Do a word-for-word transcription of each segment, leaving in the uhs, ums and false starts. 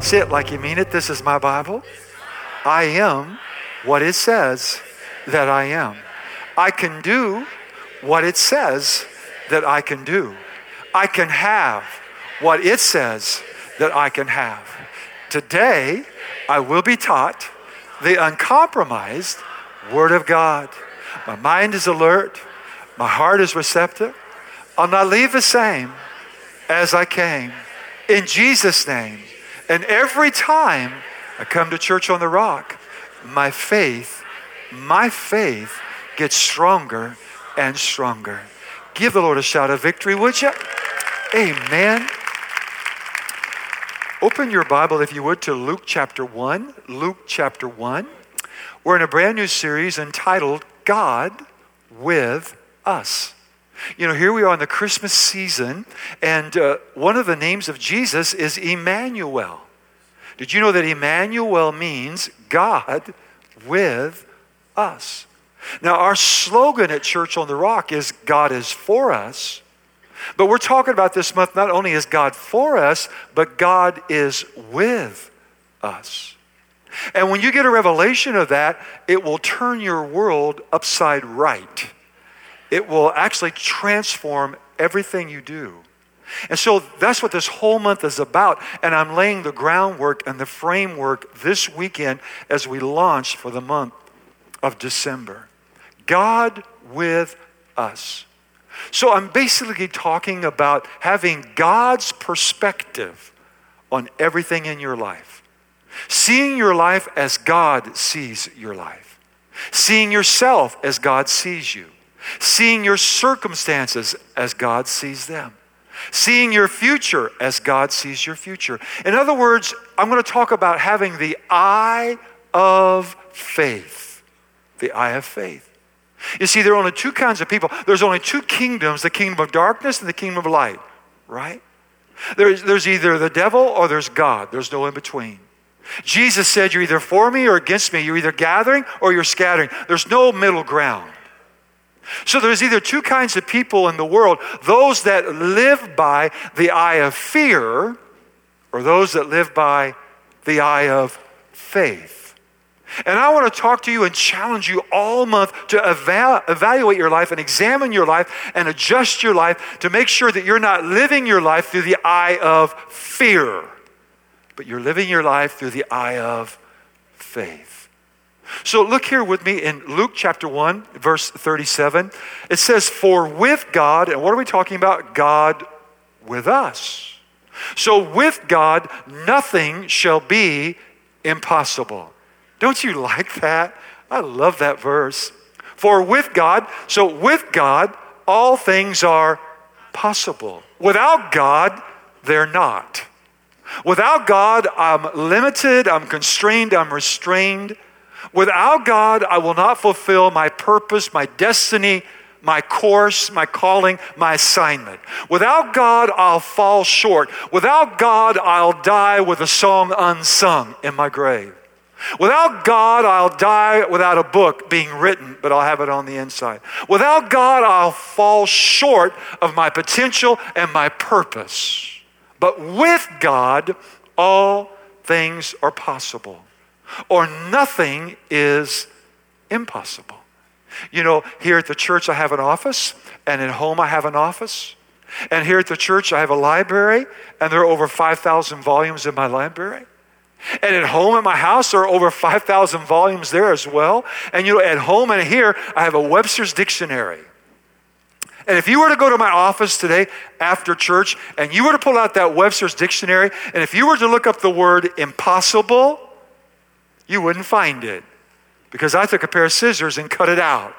Say it like you mean it. This is my Bible. I am what it says that I am. I can do what it says that I can do. I can have what it says that I can have. Today, I will be taught the uncompromised Word of God. My mind is alert. My heart is receptive. I'll not leave the same as I came. In Jesus' name. And every time I come to Church on the Rock, my faith, my faith gets stronger and stronger. Give the Lord a shout of victory, would you? Amen. Open your Bible, if you would, to Luke chapter one. Luke chapter one. We're in a brand new series entitled God with Us. You know, here we are in the Christmas season, and uh, one of the names of Jesus is Emmanuel. Did you know that Emmanuel means God with us? Now, our slogan at Church on the Rock is God is for us, but we're talking about this month not only is God for us, but God is with us. And when you get a revelation of that, it will turn your world upside right. It will actually transform everything you do. And so that's what this whole month is about. And I'm laying the groundwork and the framework this weekend as we launch for the month of December. God with us. So I'm basically talking about having God's perspective on everything in your life. Seeing your life as God sees your life. Seeing yourself as God sees you. Seeing your circumstances as God sees them. Seeing your future as God sees your future. In other words, I'm going to talk about having the eye of faith. The eye of faith. You see, there are only two kinds of people. There's only two kingdoms, the kingdom of darkness and the kingdom of light, right? There's, there's either the devil or there's God. There's no in between. Jesus said, you're either for me or against me. You're either gathering or you're scattering. There's no middle ground. So there's either two kinds of people in the world, those that live by the eye of fear or those that live by the eye of faith. And I want to talk to you and challenge you all month to eva- evaluate your life and examine your life and adjust your life to make sure that you're not living your life through the eye of fear, but you're living your life through the eye of faith. So look here with me in Luke chapter one, verse thirty-seven. It says, for with God, and what are we talking about? God with us. So with God, nothing shall be impossible. Don't you like that? I love that verse. For with God, so with God, all things are possible. Without God, they're not. Without God, I'm limited, I'm constrained, I'm restrained. Without God, I will not fulfill my purpose, my destiny, my course, my calling, my assignment. Without God, I'll fall short. Without God, I'll die with a song unsung in my grave. Without God, I'll die without a book being written, but I'll have it on the inside. Without God, I'll fall short of my potential and my purpose. But with God, all things are possible. Or nothing is impossible. You know, here at the church I have an office, and at home I have an office. And here at the church I have a library, and there are over five thousand volumes in my library. And at home at my house there are over five thousand volumes there as well. And you know, at home and here I have a Webster's Dictionary. And if you were to go to my office today after church, and you were to pull out that Webster's Dictionary, and if you were to look up the word impossible, you wouldn't find it, because I took a pair of scissors and cut it out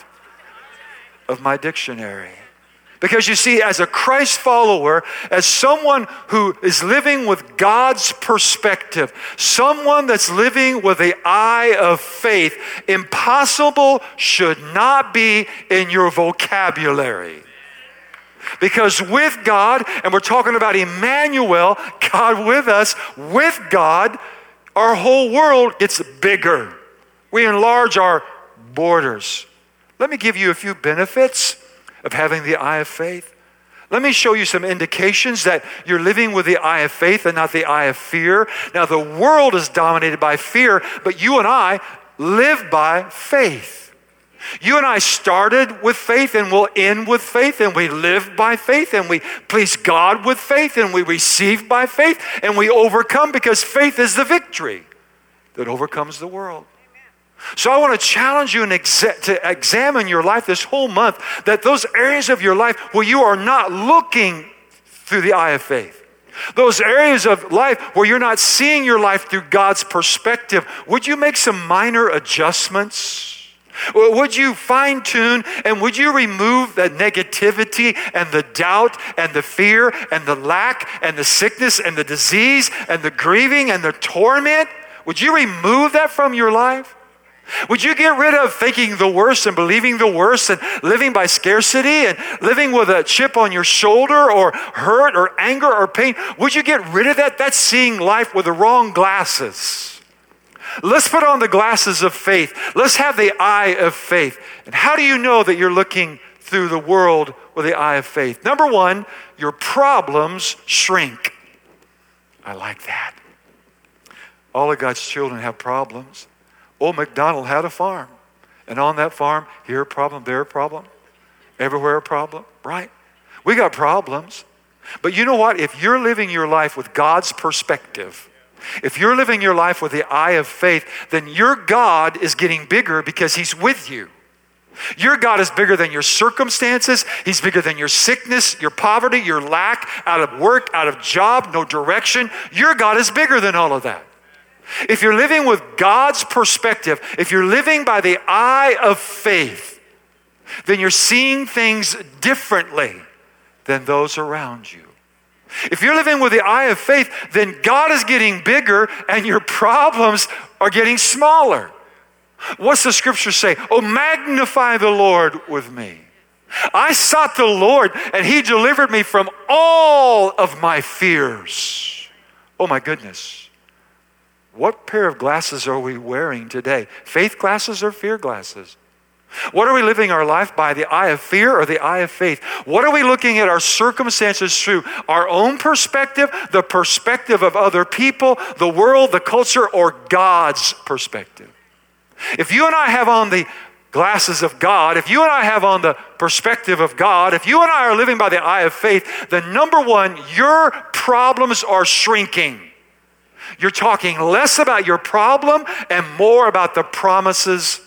of my dictionary. Because you see, as a Christ follower, as someone who is living with God's perspective, someone that's living with the eye of faith, impossible should not be in your vocabulary. Because with God, and we're talking about Emmanuel, God with us, with God, our whole world gets bigger. We enlarge our borders. Let me give you a few benefits of having the eye of faith. Let me show you some indications that you're living with the eye of faith and not the eye of fear. Now, the world is dominated by fear, but you and I live by faith. You and I started with faith and will end with faith, and we live by faith, and we please God with faith, and we receive by faith, and we overcome because faith is the victory that overcomes the world. So I want to challenge you and exa- to examine your life this whole month, that those areas of your life where you are not looking through the eye of faith, those areas of life where you're not seeing your life through God's perspective, would you make some minor adjustments? Would you fine tune and would you remove the negativity and the doubt and the fear and the lack and the sickness and the disease and the grieving and the torment? Would you remove that from your life? Would you get rid of thinking the worst and believing the worst and living by scarcity and living with a chip on your shoulder or hurt or anger or pain? Would you get rid of that? That's seeing life with the wrong glasses. Let's put on the glasses of faith. Let's have the eye of faith. And how do you know that you're looking through the world with the eye of faith? Number one, your problems shrink. I like that. All of God's children have problems. Old MacDonald had a farm. And on that farm, here a problem, there a problem. Everywhere a problem, right? We got problems. But you know what? If you're living your life with God's perspective, if you're living your life with the eye of faith, then your God is getting bigger because He's with you. Your God is bigger than your circumstances. He's bigger than your sickness, your poverty, your lack, out of work, out of job, no direction. Your God is bigger than all of that. If you're living with God's perspective, if you're living by the eye of faith, then you're seeing things differently than those around you. If you're living with the eye of faith, then God is getting bigger and your problems are getting smaller. What's the scripture say? Oh, magnify the Lord with me. I sought the Lord and He delivered me from all of my fears. Oh my goodness. What pair of glasses are we wearing today? Faith glasses or fear glasses? What are we living our life by? The eye of fear or the eye of faith? What are we looking at our circumstances through? Our own perspective, the perspective of other people, the world, the culture, or God's perspective? If you and I have on the glasses of God, if you and I have on the perspective of God, if you and I are living by the eye of faith, then number one, your problems are shrinking. You're talking less about your problem and more about the promises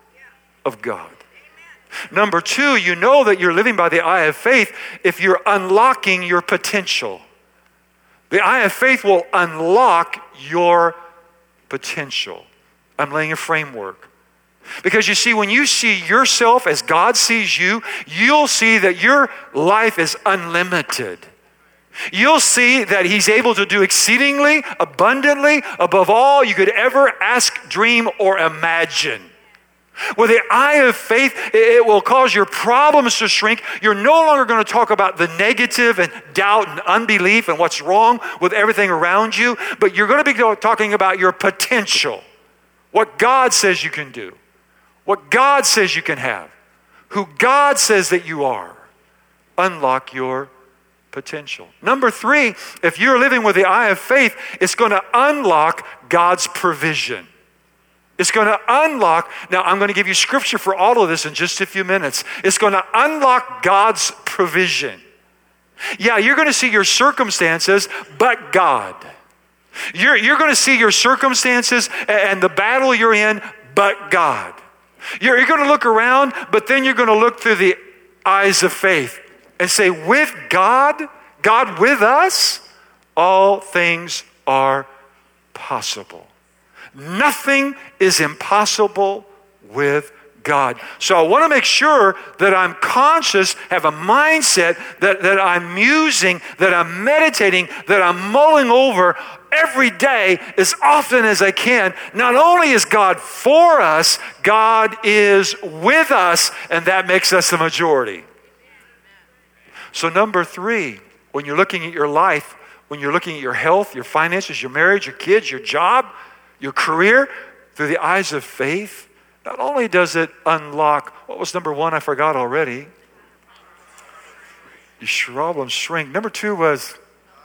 of God. Number two, you know that you're living by the eye of faith if you're unlocking your potential. The eye of faith will unlock your potential. I'm laying a framework. Because you see, when you see yourself as God sees you, you'll see that your life is unlimited. You'll see that He's able to do exceedingly, abundantly, above all you could ever ask, dream, or imagine. With the eye of faith, it will cause your problems to shrink. You're no longer going to talk about the negative and doubt and unbelief and what's wrong with everything around you, but you're going to be talking about your potential. What God says you can do. What God says you can have. Who God says that you are. Unlock your potential. Number three, if you're living with the eye of faith, it's going to unlock God's provision. It's going to unlock, now I'm going to give you scripture for all of this in just a few minutes. It's going to unlock God's provision. Yeah, you're going to see your circumstances, but God. You're, you're going to see your circumstances and the battle you're in, but God. You're, you're going to look around, but then you're going to look through the eyes of faith and say, with God, God with us, all things are possible. Nothing is impossible with God. So I want to make sure that I'm conscious, have a mindset that, that I'm musing, that I'm meditating, that I'm mulling over every day as often as I can. Not only is God for us, God is with us, and that makes us the majority. So number three, when you're looking at your life, when you're looking at your health, your finances, your marriage, your kids, your job, your career, through the eyes of faith, not only does it unlock, what was number one? I forgot already. You shrivel and shrink. Number two was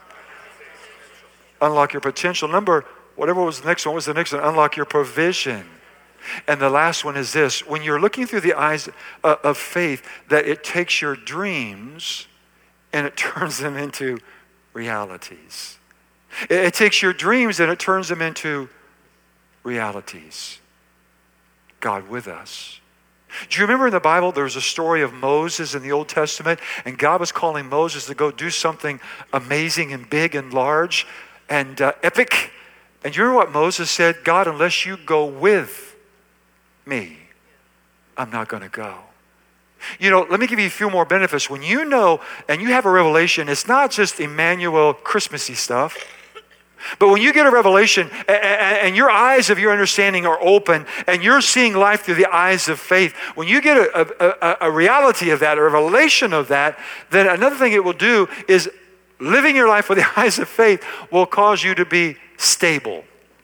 unlock your potential. Number, whatever was the next one, what was the next one? Unlock your provision. And the last one is this. When you're looking through the eyes uh, of faith, that it takes your dreams and it turns them into realities. It, it takes your dreams and it turns them into realities. God with us. Do you remember in the Bible there was a story of Moses in the Old Testament, and God was calling Moses to go do something amazing and big and large and uh, epic? And you remember what Moses said? God, unless you go with me, I'm not going to go. You know, let me give you a few more benefits. When you know and you have a revelation, it's not just Emmanuel Christmassy stuff. But when you get a revelation and your eyes of your understanding are open and you're seeing life through the eyes of faith, when you get a, a, a reality of that, a revelation of that, then another thing it will do is living your life with the eyes of faith will cause you to be stable.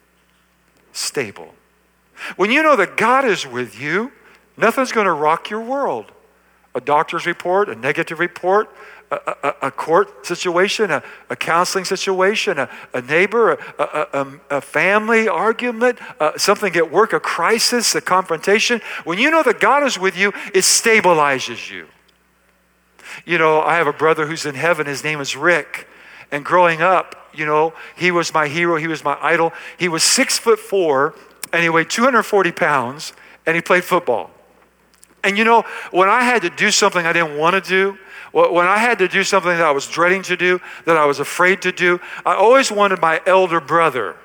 Stable. When you know that God is with you, nothing's going to rock your world. A doctor's report, a negative report, a, a, a court situation, a, a counseling situation, a, a neighbor, a, a, a family argument, uh, something at work, a crisis, a confrontation. When you know that God is with you, it stabilizes you. You know, I have a brother who's in heaven. His name is Rick. And growing up, you know, he was my hero. He was my idol. He was six foot four, and he weighed two hundred forty pounds, and he played football. And you know, when I had to do something I didn't want to do, when I had to do something that I was dreading to do, that I was afraid to do, I always wanted my elder brother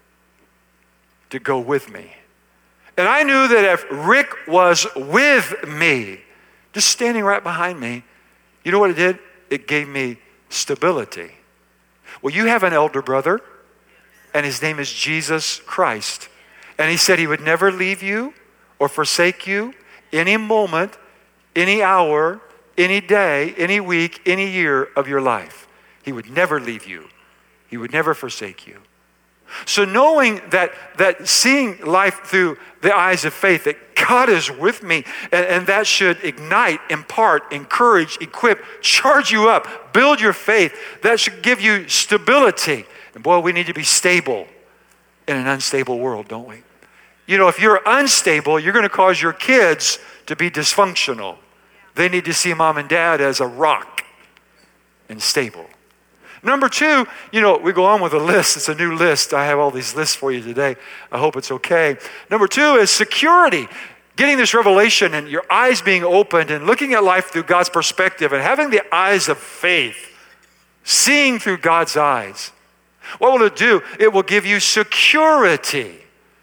to go with me. And I knew that if Rick was with me, just standing right behind me, you know what it did? It gave me stability. Well, you have an elder brother, and his name is Jesus Christ. And he said he would never leave you or forsake you any moment, any hour, any day, any week, any year of your life. He would never leave you. He would never forsake you. So knowing that, that seeing life through the eyes of faith, that God is with me, and, and that should ignite, impart, encourage, equip, charge you up, build your faith. That should give you stability. And boy, we need to be stable in an unstable world, don't we? You know, if you're unstable, you're going to cause your kids to be dysfunctional. They need to see mom and dad as a rock and stable. Number two, you know, we go on with a list. It's a new list. I have all these lists for you today. I hope it's okay. Number two is security. Getting this revelation and your eyes being opened and looking at life through God's perspective and having the eyes of faith, seeing through God's eyes. What will it do? It will give you security.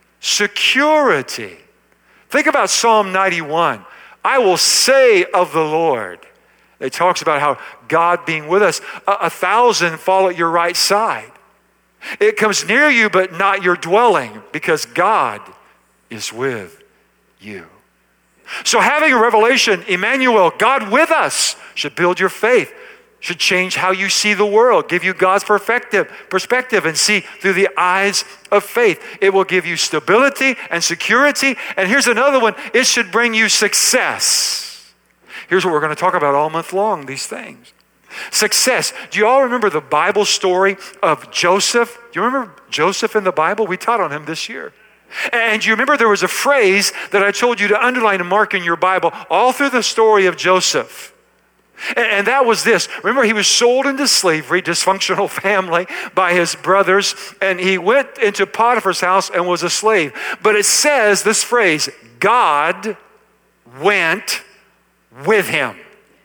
Security. Think about Psalm ninety-one. I will say of the Lord. It talks about how God being with us. A, a thousand fall at your right side. It comes near you, but not your dwelling, because God is with you. So having a revelation, Emmanuel, God with us, should build your faith, should change how you see the world, give you God's perspective, perspective and see through the eyes of faith. It will give you stability and security. And here's another one. It should bring you success. Here's what we're going to talk about all month long, these things. Success. Do you all remember the Bible story of Joseph? Do you remember Joseph in the Bible? We taught on him this year. And do you remember there was a phrase that I told you to underline and mark in your Bible all through the story of Joseph? And that was this. Remember, he was sold into slavery, dysfunctional family, by his brothers, and he went into Potiphar's house and was a slave. But it says this phrase, God went with him.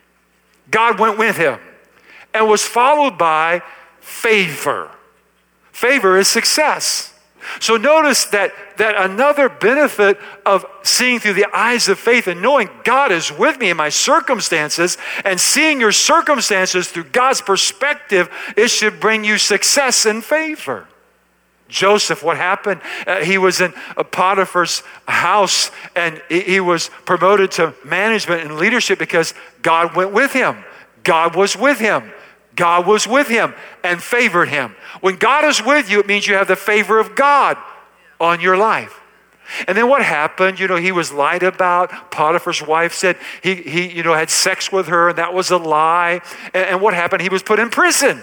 God went with him and was followed by favor. Favor is success. So notice that, that another benefit of seeing through the eyes of faith and knowing God is with me in my circumstances and seeing your circumstances through God's perspective, it should bring you success and favor. Joseph, what happened? Uh, he was in a Potiphar's house and he, he was promoted to management and leadership because God went with him. God was with him. God was with him and favored him. When God is with you, it means you have the favor of God on your life. And then what happened? You know, he was lied about. Potiphar's wife said he, he you know, had sex with her, and that was a lie. And, and what happened? He was put in prison.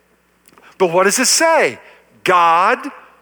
But what does it say? God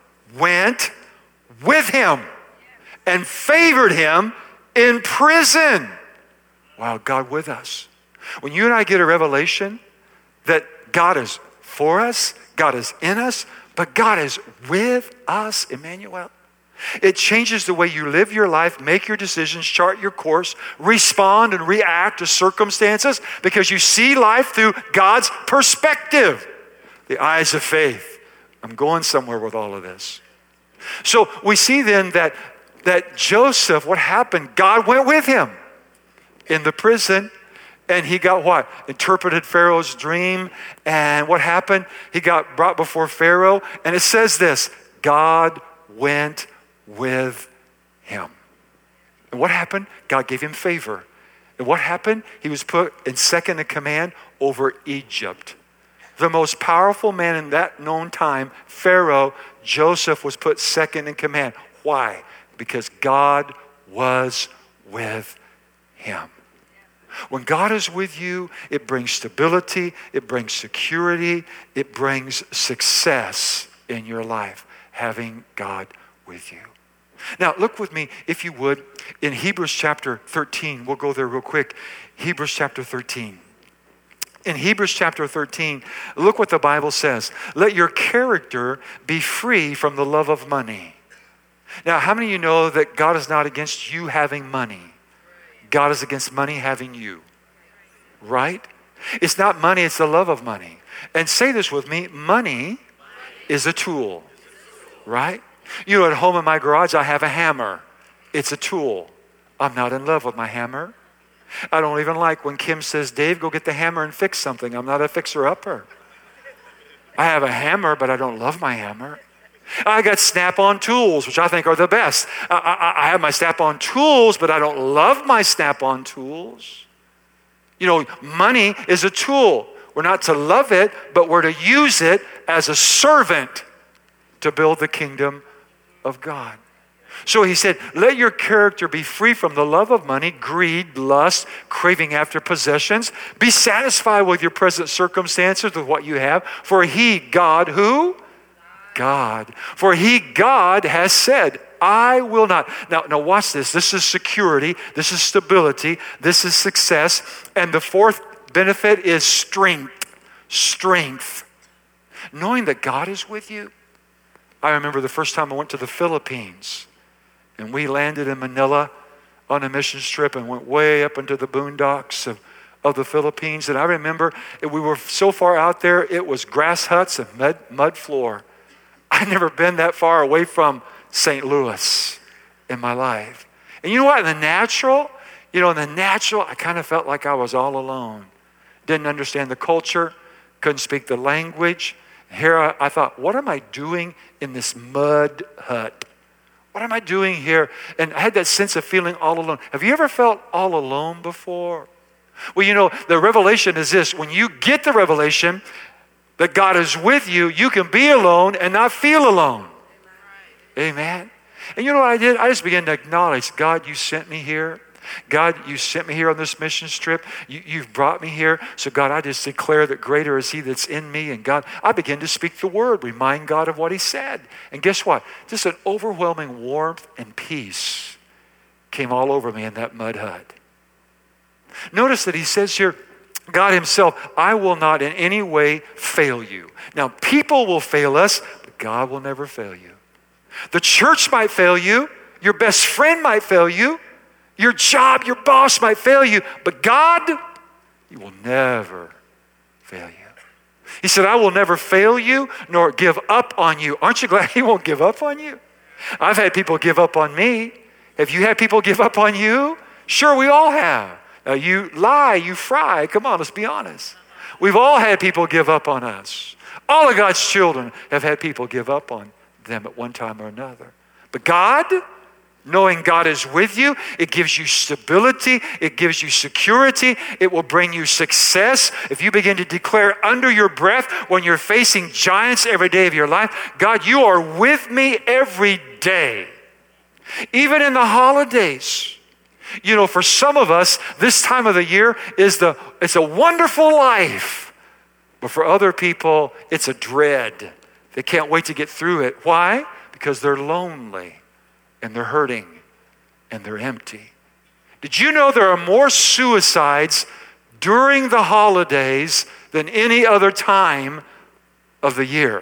went with him and favored him in prison. Wow, God with us. When you and I get a revelation that God is for us, God is in us, but God is with us, Emmanuel, it changes the way you live your life, make your decisions, chart your course, respond and react to circumstances, because you see life through God's perspective, the eyes of faith. I'm going somewhere with all of this. So we see then that, that Joseph, what happened? God went with him in the prison, and he got what? Interpreted Pharaoh's dream. And what happened? He got brought before Pharaoh, and it says this: God went with him. And what happened? God gave him favor. And what happened? He was put in second in command over Egypt. The most powerful man in that known time, Pharaoh, Joseph was put second in command. Why? Because God was with him. When God is with you, it brings stability, it brings security, it brings success in your life, having God with you. Now, look with me, if you would, in Hebrews chapter thirteen. We'll go there real quick. Hebrews chapter thirteen. In Hebrews chapter thirteen, look what the Bible says. Let your character be free from the love of money. Now, how many of you know that God is not against you having money? God is against money having you. Right? It's not money, it's the love of money. And say this with me, money is a tool. Right? You know, at home in my garage, I have a hammer. It's a tool. I'm not in love with my hammer. I don't even like when Kim says, Dave, go get the hammer and fix something. I'm not a fixer-upper. I have a hammer, but I don't love my hammer. I got Snap-on tools, which I think are the best. I, I, I have my Snap-on tools, but I don't love my Snap-on tools. You know, money is a tool. We're not to love it, but we're to use it as a servant to build the kingdom of God. So he said, let your character be free from the love of money, greed, lust, craving after possessions. Be satisfied with your present circumstances, with what you have. For he, God, who? God. For he, God, has said, I will not. Now, now watch this. This is security. This is stability. This is success. And the fourth benefit is strength. Strength. Knowing that God is with you. I remember the first time I went to the Philippines, and we landed in Manila on a mission trip and went way up into the boondocks of, of the Philippines. And I remember we were so far out there, it was grass huts and mud, mud floor. I'd never been that far away from Saint Louis in my life. And you know what? In the natural, you know, in the natural, I kind of felt like I was all alone. Didn't understand the culture, couldn't speak the language. Here I, I thought, what am I doing in this mud hut? What am I doing here? And I had that sense of feeling all alone. Have you ever felt all alone before? Well, you know, the revelation is this. When you get the revelation that God is with you, you can be alone and not feel alone. Amen. And you know what I did? I just began to acknowledge, God, you sent me here. God, you sent me here on this mission trip. You, you've brought me here. So God, I just declare that greater is he that's in me. And God, I begin to speak the word, remind God of what he said. And guess what? Just an overwhelming warmth and peace came all over me in that mud hut. Notice that he says here, God himself, I will not in any way fail you. Now, people will fail us, but God will never fail you. The church might fail you. Your best friend might fail you. Your job, your boss might fail you, but God, he will never fail you. He said, I will never fail you nor give up on you. Aren't you glad he won't give up on you? I've had people give up on me. Have you had people give up on you? Sure, we all have. Now, you lie, you fry. Come on, let's be honest. We've all had people give up on us. All of God's children have had people give up on them at one time or another. But God, knowing God is with you, it gives you stability, it gives you security, it will bring you success. If you begin to declare under your breath when you're facing giants every day of your life, God, you are with me every day. Even in the holidays. You know, for some of us, this time of the year is the, it's a wonderful life. But for other people, it's a dread. They can't wait to get through it. Why? Because they're lonely and they're hurting and they're empty. Did you know there are more suicides during the holidays than any other time of the year?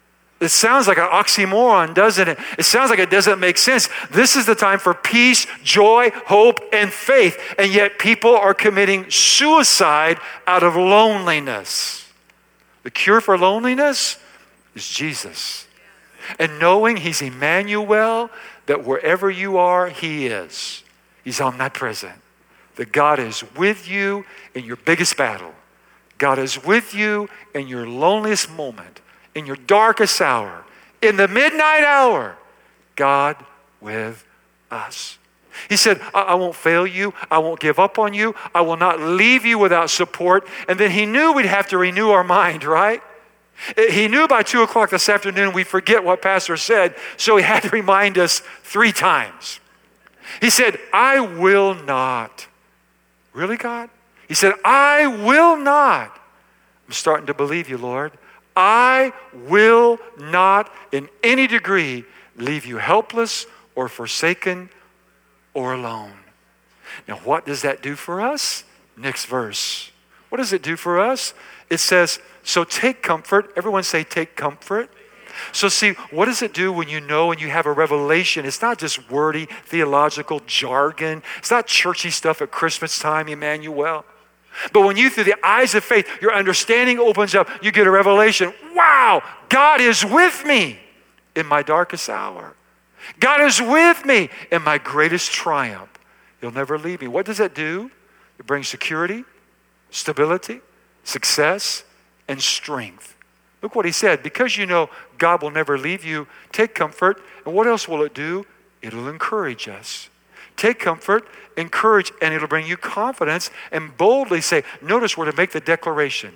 It sounds like an oxymoron, doesn't it? It sounds like it doesn't make sense. This is the time for peace, joy, hope, and faith. And yet people are committing suicide out of loneliness. The cure for loneliness is Jesus. And knowing He's Emmanuel, that wherever you are, He is. He's omnipresent. That God is with you in your biggest battle. God is with you in your loneliest moment, in your darkest hour, in the midnight hour. God with us. He said, I, I won't fail you. I won't give up on you. I will not leave you without support. And then He knew we'd have to renew our mind, right? He knew by two o'clock this afternoon we'd forget what Pastor said, so He had to remind us three times. He said, I will not. Really, God? He said, I will not. I'm starting to believe you, Lord. I will not in any degree leave you helpless or forsaken or alone. Now, what does that do for us? Next verse. What does it do for us? It says, so take comfort. Everyone say, take comfort. So see, what does it do when you know and you have a revelation? It's not just wordy theological jargon. It's not churchy stuff at Christmas time, Emmanuel. But when you, through the eyes of faith, your understanding opens up, you get a revelation. Wow, God is with me in my darkest hour. God is with me in my greatest triumph. He'll never leave me. What does that do? It brings security, stability, success, and strength. Look what he said. Because you know God will never leave you, take comfort. And what else will it do? It'll encourage us. Take comfort, encourage, and it'll bring you confidence. And boldly say, notice we're to make the declaration.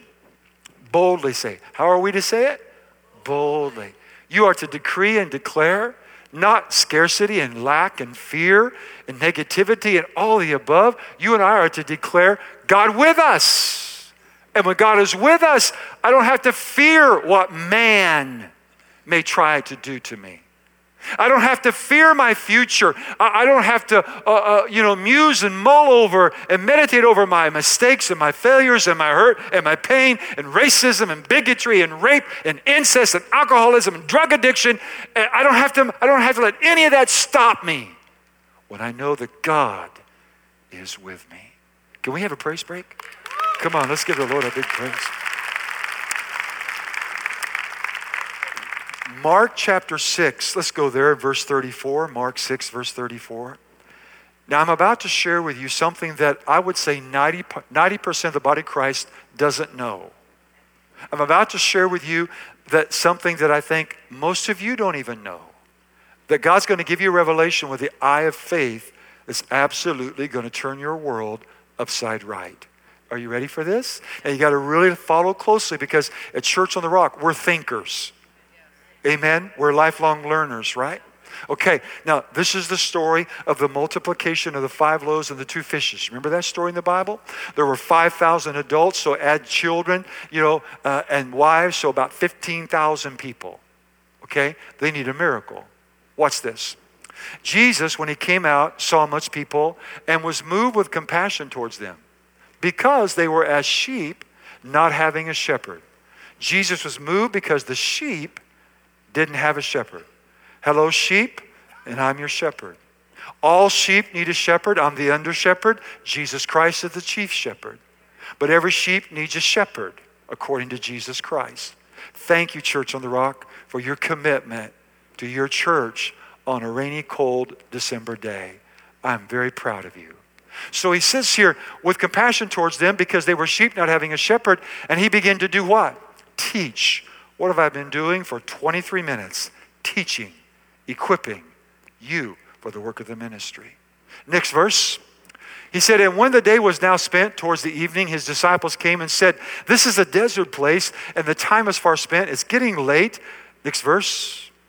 Boldly say. How are we to say it? Boldly. You are to decree and declare, not scarcity and lack and fear and negativity and all the above. You and I are to declare God with us. And when God is with us, I don't have to fear what man may try to do to me. I don't have to fear my future. I don't have to, uh, uh, you know, muse and mull over and meditate over my mistakes and my failures and my hurt and my pain and racism and bigotry and rape and incest and alcoholism and drug addiction. And I don't have to, I don't have to let any of that stop me when I know that God is with me. Can we have a praise break? Come on, let's give the Lord a big praise. Mark chapter six, let's go there, verse thirty-four. Mark six, verse thirty-four. Now, I'm about to share with you something that I would say ninety percent of the body of Christ doesn't know. I'm about to share with you that something that I think most of you don't even know. That God's going to give you a revelation with the eye of faith that's absolutely going to turn your world upside right. Are you ready for this? And you got to really follow closely because at Church on the Rock, we're thinkers. Amen? We're lifelong learners, right? Okay, now this is the story of the multiplication of the five loaves and the two fishes. Remember that story in the Bible? There were five thousand adults, so add children, you know, uh, and wives, so about fifteen thousand people. Okay? They need a miracle. Watch this. Jesus, when he came out, saw much people and was moved with compassion towards them because they were as sheep not having a shepherd. Jesus was moved because the sheep didn't have a shepherd. Hello, sheep, and I'm your shepherd. All sheep need a shepherd. I'm the under shepherd. Jesus Christ is the chief shepherd. But every sheep needs a shepherd, according to Jesus Christ. Thank you, Church on the Rock, for your commitment to your church on a rainy, cold December day. I'm very proud of you. So he says here, with compassion towards them, because they were sheep not having a shepherd, and he began to do what? Teach. What have I been doing for twenty-three minutes? Teaching, equipping you for the work of the ministry. Next verse. He said, and when the day was now spent towards the evening, his disciples came and said, this is a desert place, and the time is far spent. It's getting late. Next verse.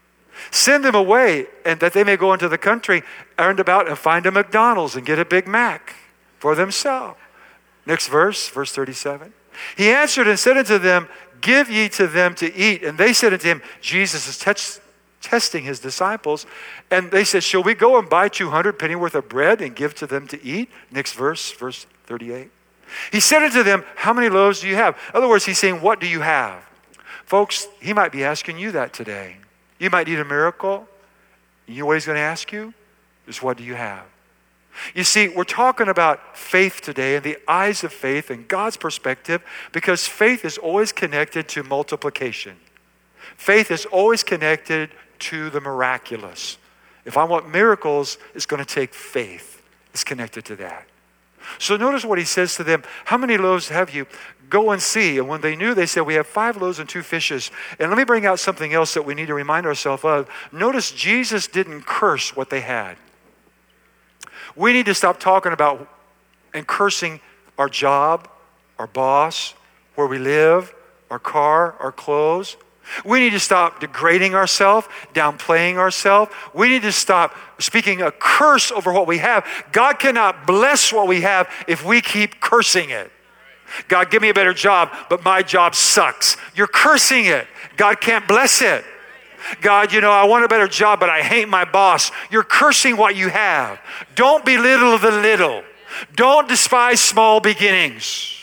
Send them away, and that they may go into the country, round about, and find a McDonald's and get a Big Mac for themselves. Next verse, verse thirty-seven. He answered and said unto them, give ye to them to eat. And they said unto him, Jesus is touch, testing his disciples. And they said, shall we go and buy two hundred pennyworth of bread and give to them to eat? Next verse, verse thirty-eight. He said unto them, how many loaves do you have? In other words, he's saying, what do you have? Folks, he might be asking you that today. You might need a miracle. You know what he's going to ask you? Is what do you have? You see, we're talking about faith today and the eyes of faith and God's perspective, because faith is always connected to multiplication. Faith is always connected to the miraculous. If I want miracles, it's going to take faith. It's connected to that. So notice what he says to them. How many loaves have you? Go and see. And when they knew, they said, we have five loaves and two fishes. And let me bring out something else that we need to remind ourselves of. Notice Jesus didn't curse what they had. We need to stop talking about and cursing our job, our boss, where we live, our car, our clothes. We need to stop degrading ourselves, downplaying ourselves. We need to stop speaking a curse over what we have. God cannot bless what we have if we keep cursing it. God, give me a better job, but my job sucks. You're cursing it. God can't bless it. God, you know, I want a better job, but I hate my boss. You're cursing what you have. Don't belittle the little. Don't despise small beginnings.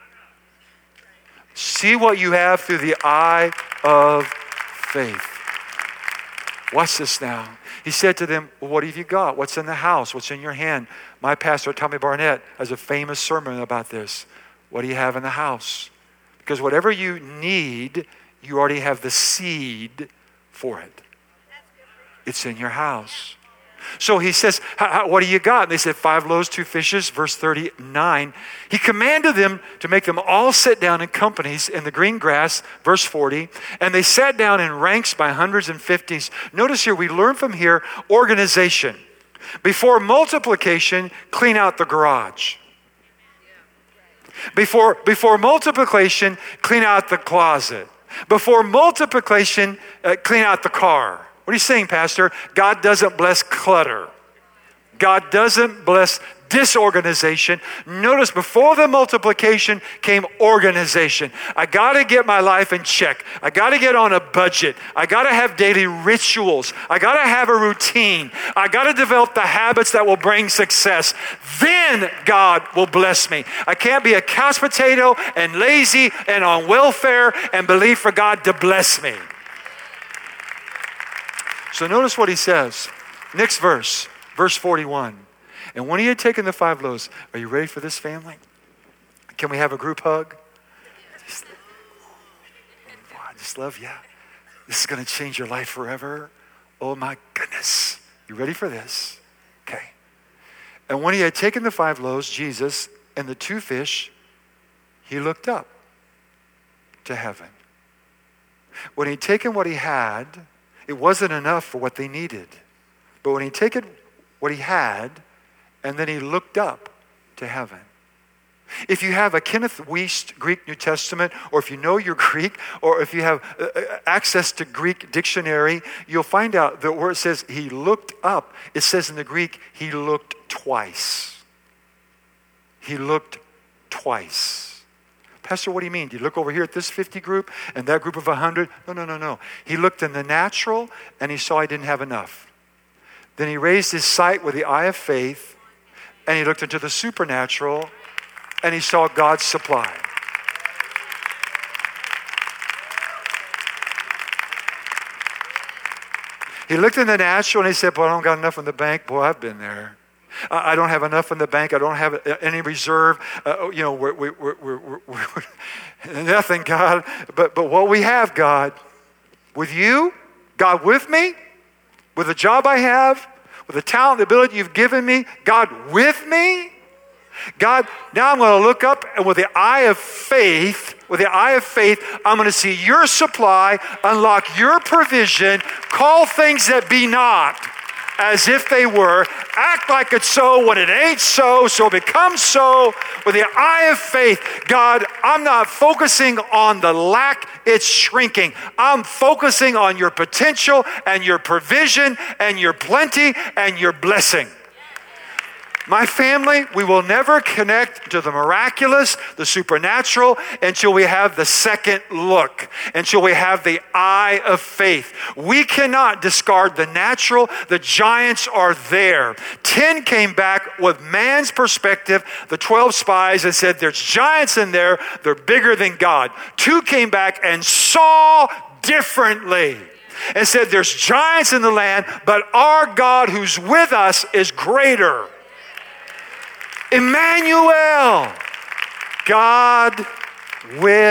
See what you have through the eye of faith. Watch this now. He said to them, well, what have you got? What's in the house? What's in your hand? My pastor, Tommy Barnett, has a famous sermon about this. What do you have in the house? Because whatever you need, you already have the seed for it. It's in your house. So he says, what do you got? And they said, five loaves, two fishes, verse thirty-nine. He commanded them to make them all sit down in companies in the green grass, verse forty. And they sat down in ranks by hundreds and fifties. Notice here, we learn from here, organization. Before multiplication, clean out the garage. Before, before multiplication, clean out the closet. Before multiplication, uh, clean out the car. What are you saying, Pastor? God doesn't bless clutter. God doesn't bless disorganization. Notice before the multiplication came organization. I got to get my life in check. I got to get on a budget. I got to have daily rituals. I got to have a routine. I got to develop the habits that will bring success. Then God will bless me. I can't be a couch potato and lazy and on welfare and believe for God to bless me. So notice what he says. Next verse, verse forty-one. And when he had taken the five loaves, are you ready for this, family? Can we have a group hug? Just, oh, I just love you. This is going to change your life forever. Oh my goodness. You ready for this? Okay. And when he had taken the five loaves, Jesus, and the two fish, he looked up to heaven. When he'd taken what he had, it wasn't enough for what they needed. But when he'd taken what he had, and then he looked up to heaven. If you have a Kenneth Wuest Greek New Testament, or if you know your Greek, or if you have access to Greek dictionary, you'll find out that where it says he looked up, it says in the Greek, he looked twice. He looked twice. Pastor, what do you mean? Do you look over here at this fifty group and that group of one hundred? No, no, no, no. He looked in the natural and he saw he didn't have enough. Then he raised his sight with the eye of faith and he looked into the supernatural and he saw God's supply. He looked in the natural and he said, boy, I don't got enough in the bank. Boy, I've been there. I don't have enough in the bank. I don't have any reserve. Uh, you know, we're, we're, we're, we're, we're nothing, God. But, but what we have, God, with you, God with me, with the job I have, with the talent, the ability you've given me, God with me, God, now I'm going to look up and with the eye of faith, with the eye of faith, I'm going to see your supply, unlock your provision, call things that be not as if they were, act like it's so when it ain't so, so it becomes so. With the eye of faith, God, I'm not focusing on the lack, it's shrinking. I'm focusing on your potential and your provision and your plenty and your blessing. My family, we will never connect to the miraculous, the supernatural, until we have the second look, until we have the eye of faith. We cannot discard the natural. The giants are there. Ten came back with man's perspective, the twelve spies, and said, there's giants in there. They're bigger than God. Two came back and saw differently and said, there's giants in the land, but our God who's with us is greater. Emmanuel, God with